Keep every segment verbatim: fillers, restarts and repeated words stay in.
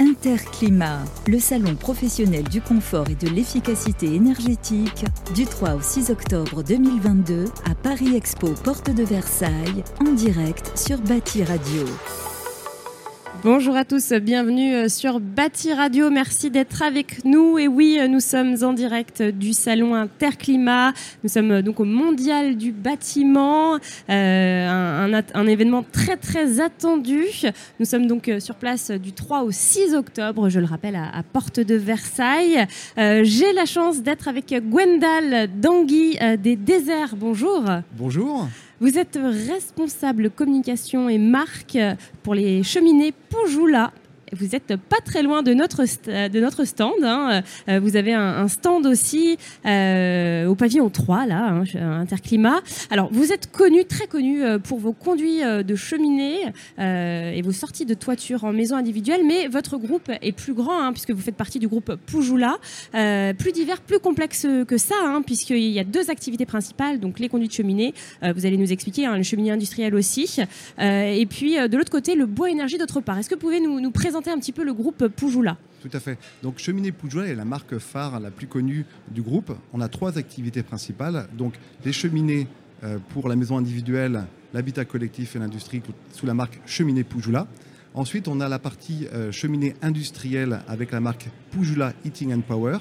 Interclimat, le salon professionnel du confort et de l'efficacité énergétique, du trois au six octobre deux mille vingt-deux à Paris Expo, porte de Versailles, en direct sur Bâti Radio. Bonjour à tous, bienvenue sur Bâti Radio, merci d'être avec nous. Et oui, nous sommes en direct du salon Interclimat, nous sommes donc au Mondial du bâtiment, euh, un, un, un événement très très attendu. Nous sommes donc sur place du trois au six octobre, je le rappelle, à, à Porte de Versailles. Euh, j'ai la chance d'être avec Gwendal Dangui euh, des Déserts, bonjour. Bonjour. Vous êtes responsable communication et marque pour les cheminées Poujoula. Vous n'êtes pas très loin de notre, st- de notre stand. Hein. Vous avez un, un stand aussi euh, au pavillon trois, là, hein, Interclimat. Alors, vous êtes connu, très connu pour vos conduits de cheminée euh, et vos sorties de toiture en maison individuelle, mais votre groupe est plus grand, hein, puisque vous faites partie du groupe Poujoula. Euh, plus divers, plus complexe que ça, hein, puisqu'il y a deux activités principales, donc les conduits de cheminée, euh, vous allez nous expliquer, hein, le cheminée industriel aussi, euh, et puis euh, de l'autre côté, le bois énergie d'autre part. Est-ce que vous pouvez nous, nous présenter un petit peu le groupe Poujoula? Tout à fait. Donc Cheminée Poujoula est la marque phare la plus connue du groupe. On a trois activités principales. Donc les cheminées euh, pour la maison individuelle, l'habitat collectif et l'industrie sous la marque Cheminée Poujoula. Ensuite, on a la partie euh, cheminée industrielle avec la marque Poujoula Heating and Power.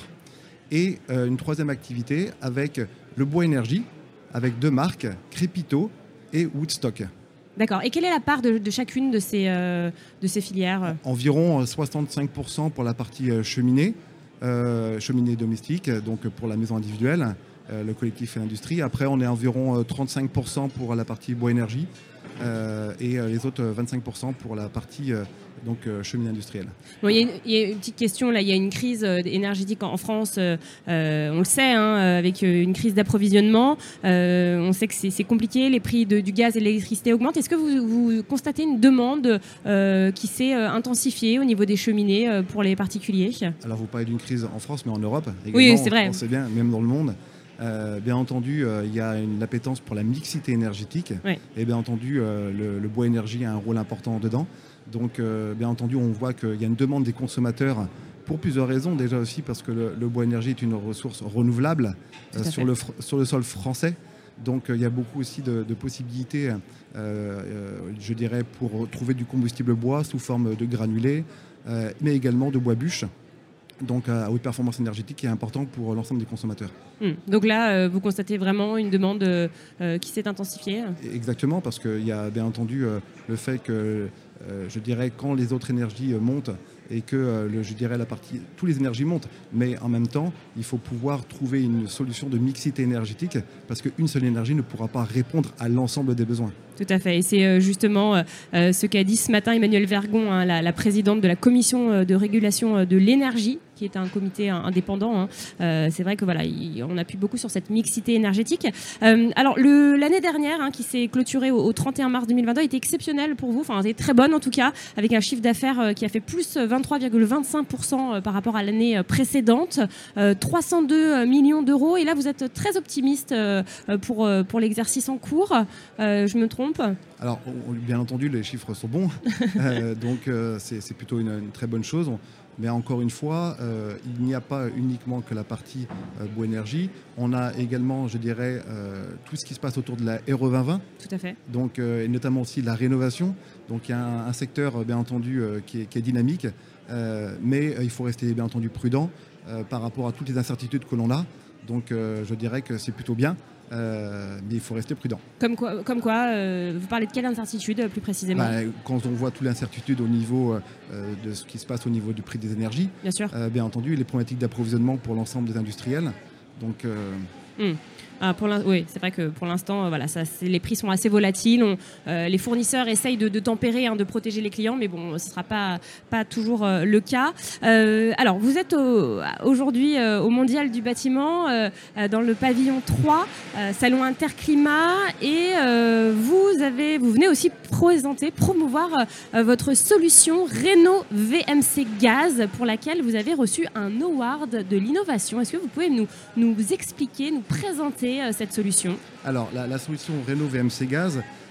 Et euh, une troisième activité avec le bois énergie, avec deux marques, Crépito et Woodstock. D'accord. Et quelle est la part de, de chacune de ces, euh, de ces filières? Environ soixante-cinq pour cent pour la partie cheminée, euh, cheminée domestique, donc pour la maison individuelle, euh, le collectif et l'industrie. Après, on est environ trente-cinq pour cent pour la partie bois énergie euh, et les autres vingt-cinq pour cent pour la partie euh, donc euh, cheminée industrielle. Bon, il y a une, il y a une petite question là. Il y a une crise euh, énergétique en, en France. Euh, on le sait, hein, avec euh, une crise d'approvisionnement. Euh, on sait que c'est, c'est compliqué. Les prix de, du gaz et de l'électricité augmentent. Est-ce que vous, vous constatez une demande euh, qui s'est euh, intensifiée au niveau des cheminées euh, pour les particuliers? Alors, vous parlez d'une crise en France, mais en Europe également. Oui, c'est vrai. On sait bien, même dans le monde. Euh, bien entendu, euh, il y a une appétence pour la mixité énergétique. Oui. Et bien entendu, euh, le, le bois énergie a un rôle important dedans. Donc, euh, bien entendu, on voit qu'il y a une demande des consommateurs pour plusieurs raisons. Déjà aussi parce que le, le bois énergie est une ressource renouvelable euh, sur, le, sur le sol français. Donc, euh, il y a beaucoup aussi de, de possibilités, euh, euh, je dirais, pour trouver du combustible bois sous forme de granulés, euh, mais également de bois bûche. Donc à haute performance énergétique qui est important pour l'ensemble des consommateurs. Mmh. Donc là, euh, vous constatez vraiment une demande euh, qui s'est intensifiée? Exactement, parce qu'il y a bien entendu euh, le fait que, euh, je dirais, quand les autres énergies euh, montent et que, euh, le, je dirais, la partie, toutes les énergies montent, mais en même temps, il faut pouvoir trouver une solution de mixité énergétique, parce qu'une seule énergie ne pourra pas répondre à l'ensemble des besoins. Tout à fait. Et c'est euh, justement euh, ce qu'a dit ce matin Emmanuelle Vergon, hein, la, la présidente de la commission de régulation de l'énergie, qui est un comité indépendant. Hein. Euh, c'est vrai que voilà, il, on appuie beaucoup sur cette mixité énergétique. Euh, alors le, l'année dernière, hein, qui s'est clôturée au, au trente et un mars deux mille vingt-deux, a été exceptionnelle pour vous. Enfin, elle était très bonne en tout cas, avec un chiffre d'affaires euh, qui a fait plus vingt-trois virgule vingt-cinq pour cent euh, par rapport à l'année précédente, euh, trois cent deux millions d'euros. Et là, vous êtes très optimiste euh, pour euh, pour l'exercice en cours. Euh, je me trompe? Alors, on, bien entendu, les chiffres sont bons, euh, donc euh, c'est, c'est plutôt une, une très bonne chose. Mais encore une fois, euh, il n'y a pas uniquement que la partie euh, bois énergie. On a également, je dirais, euh, tout ce qui se passe autour de la R E vingt vingt. Tout à fait. Donc, euh, et notamment aussi la rénovation. Donc, il y a un, un secteur, bien entendu, euh, qui, est, qui est dynamique. Euh, mais euh, il faut rester, bien entendu, prudent euh, par rapport à toutes les incertitudes que l'on a. Donc, euh, je dirais que c'est plutôt bien. Euh, mais il faut rester prudent. Comme quoi, comme quoi euh, vous parlez de quelle incertitude plus précisément? Bah, quand on voit toute l'incertitude au niveau euh, de ce qui se passe au niveau du prix des énergies, bien sûr, euh, bien entendu, les problématiques d'approvisionnement pour l'ensemble des industriels. Donc, euh... mmh. Ah, pour oui, c'est vrai que pour l'instant, euh, voilà, ça, c'est, les prix sont assez volatiles. On, euh, les fournisseurs essayent de, de tempérer, hein, de protéger les clients, mais bon, ce ne sera pas, pas toujours euh, le cas. Euh, alors, vous êtes au, aujourd'hui euh, au Mondial du bâtiment, euh, dans le pavillon trois, euh, salon Interclimat, et euh, vous, avez, vous venez aussi présenter, promouvoir euh, votre solution Renault V M C Gaz, pour laquelle vous avez reçu un award de l'innovation. Est-ce que vous pouvez nous, nous expliquer, nous présenter cette solution? Alors, la, la solution Renault V M C Gaz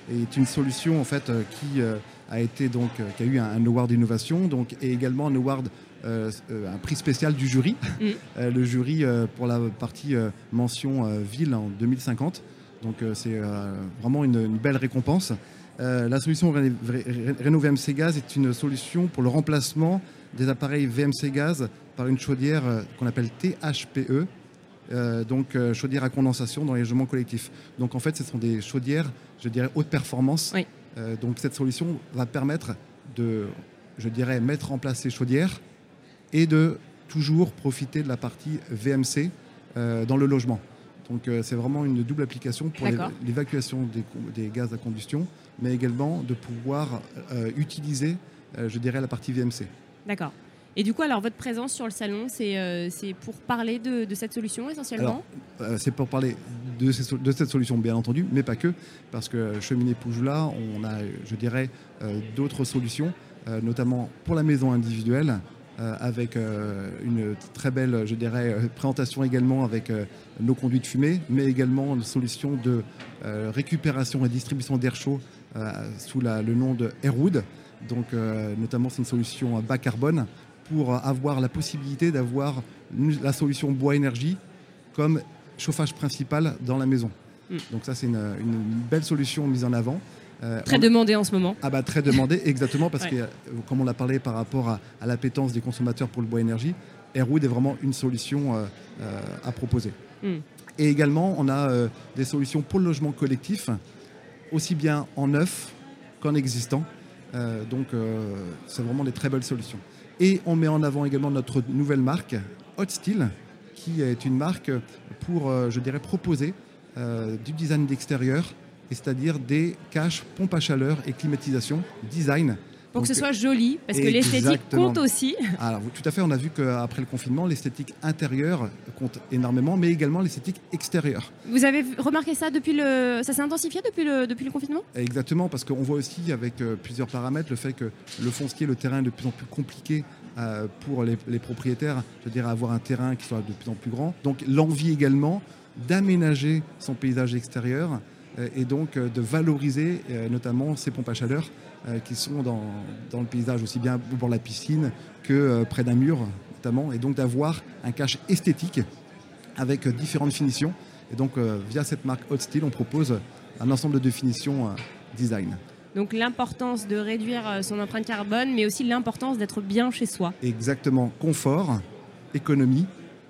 est une solution en fait qui a été donc qui a eu un award d'innovation, donc et également un award euh, un prix spécial du jury, mmh. euh, le jury euh, pour la partie euh, mention euh, ville en deux mille cinquante. Donc euh, c'est euh, vraiment une, une belle récompense. Euh, la solution Renault V M C Gaz est une solution pour le remplacement des appareils V M C Gaz par une chaudière euh, qu'on appelle T H P E. Euh, donc euh, chaudière à condensation dans les logements collectifs. Donc en fait, ce sont des chaudières, je dirais, haute performance. Oui. Euh, donc cette solution va permettre de, je dirais, mettre en place ces chaudières et de toujours profiter de la partie V M C euh, dans le logement. Donc euh, c'est vraiment une double application pour l'évacuation des, des gaz à combustion, mais également de pouvoir euh, utiliser, euh, je dirais, la partie V M C. D'accord. Et du coup, alors, votre présence sur le salon, c'est, euh, c'est pour parler de, de cette solution essentiellement ? Alors, euh, c'est pour parler de, ces, de cette solution, bien entendu, mais pas que, parce que Cheminée Poujoula, on a, je dirais, euh, d'autres solutions, euh, notamment pour la maison individuelle, euh, avec euh, une très belle, je dirais, euh, présentation également avec euh, nos conduits de fumée, mais également une solution de euh, récupération et distribution d'air chaud euh, sous la, le nom de Airwood. Donc, euh, notamment, c'est une solution bas carbone, pour avoir la possibilité d'avoir la solution bois-énergie comme chauffage principal dans la maison. Mmh. Donc ça, c'est une, une belle solution mise en avant. Euh, très on... demandée en ce moment. Ah bah très demandée, exactement, parce ouais. que, comme on l'a parlé par rapport à, à l'appétence des consommateurs pour le bois-énergie, Airwood est vraiment une solution euh, euh, à proposer. Mmh. Et également, on a euh, des solutions pour le logement collectif, aussi bien en neuf qu'en existant. Euh, donc, euh, c'est vraiment des très belles solutions. Et on met en avant également notre nouvelle marque, Hot Steel, qui est une marque pour, euh, je dirais, proposer euh, du design d'extérieur, c'est-à-dire des caches, pompes à chaleur et climatisation, design. Pour Donc, que ce soit joli, parce que l'esthétique compte aussi. Alors, tout à fait, on a vu qu'après le confinement, l'esthétique intérieure compte énormément, mais également l'esthétique extérieure. Vous avez remarqué ça depuis le... Ça s'est intensifié depuis le, depuis le confinement ? Exactement, parce qu'on voit aussi avec euh, plusieurs paramètres le fait que le foncier, le terrain est de plus en plus compliqué euh, pour les, les propriétaires, je dirais avoir un terrain qui soit de plus en plus grand. Donc l'envie également d'aménager son paysage extérieur euh, et donc euh, de valoriser euh, notamment ces pompes à chaleur Euh, qui sont dans, dans le paysage, aussi bien au bord de la piscine que euh, près d'un mur notamment, et donc d'avoir un cache esthétique avec euh, différentes finitions. Et donc euh, via cette marque Hot Steel, on propose un ensemble de finitions euh, design. Donc l'importance de réduire son empreinte carbone, mais aussi l'importance d'être bien chez soi. Exactement, confort, économie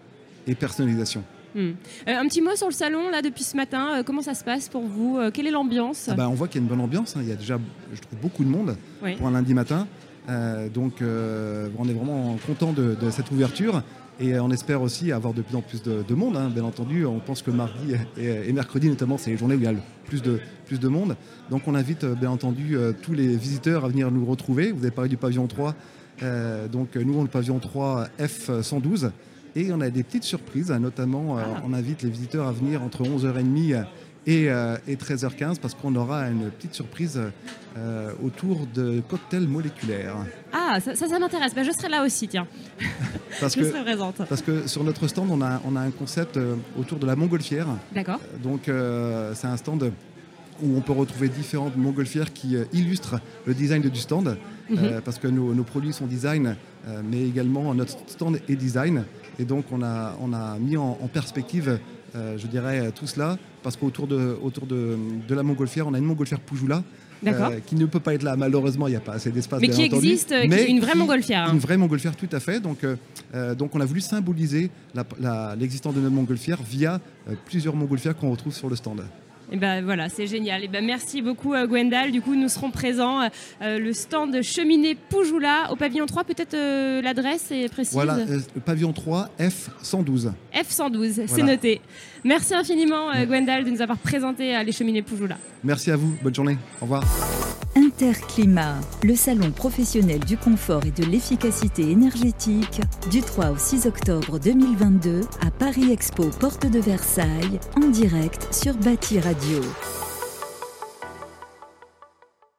et personnalisation. Hum. Euh, un petit mot sur le salon là depuis ce matin, euh, comment ça se passe pour vous, euh, quelle est l'ambiance ? Ah bah, on voit qu'il y a une bonne ambiance, hein. Il y a déjà, je trouve, beaucoup de monde oui. pour un lundi matin, euh, donc euh, on est vraiment content de, de cette ouverture et on espère aussi avoir de plus en plus de, de monde, hein. Bien entendu, on pense que mardi et, et mercredi notamment, c'est les journées où il y a le plus de, plus de monde, donc on invite bien entendu euh, tous les visiteurs à venir nous retrouver. Vous avez parlé du pavillon trois, euh, donc nous on le pavillon trois F cent douze. Et on a des petites surprises, notamment euh, on invite les visiteurs à venir entre onze heures trente et, euh, et treize heures quinze parce qu'on aura une petite surprise euh, autour de cocktails moléculaires. Ah, ça, ça, ça m'intéresse. Ben, je serai là aussi, tiens. Parce je que, serai présente. Parce que sur notre stand, on a, on a un concept euh, autour de la montgolfière. D'accord. Donc euh, c'est un stand où on peut retrouver différentes montgolfières qui euh, illustrent le design du stand. Mm-hmm. euh, parce que nos, nos produits sont design, euh, mais également notre stand est design. Et donc, on a, on a mis en, en perspective, euh, je dirais, tout cela, parce qu'autour de, autour de, de la montgolfière, on a une montgolfière Poujoula, euh, qui ne peut pas être là, malheureusement, il n'y a pas assez d'espace. Mais qui entendu, existe, mais qui, une vraie qui, montgolfière. Hein. Une vraie montgolfière, tout à fait. Donc, euh, donc on a voulu symboliser la, la, l'existence de notre montgolfière via euh, plusieurs montgolfières qu'on retrouve sur le stand. Et ben voilà, c'est génial. Et ben merci beaucoup euh, Gwendal. Du coup, nous serons présents euh, le stand de Cheminée Poujoula au pavillon trois. Peut-être euh, l'adresse est précise. Voilà, euh, le pavillon trois F cent douze. F cent douze, voilà. C'est noté. Merci infiniment euh, Gwendal de nous avoir présenté euh, les Cheminées Poujoula. Merci à vous. Bonne journée. Au revoir. Interclimat, le salon professionnel du confort et de l'efficacité énergétique, du trois au six octobre deux mille vingt-deux à Paris Expo, porte de Versailles, en direct sur Bâti Radio.